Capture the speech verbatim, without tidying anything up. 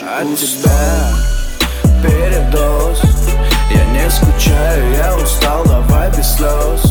От тебя передоз. Я не скучаю, я устал, давай без слез.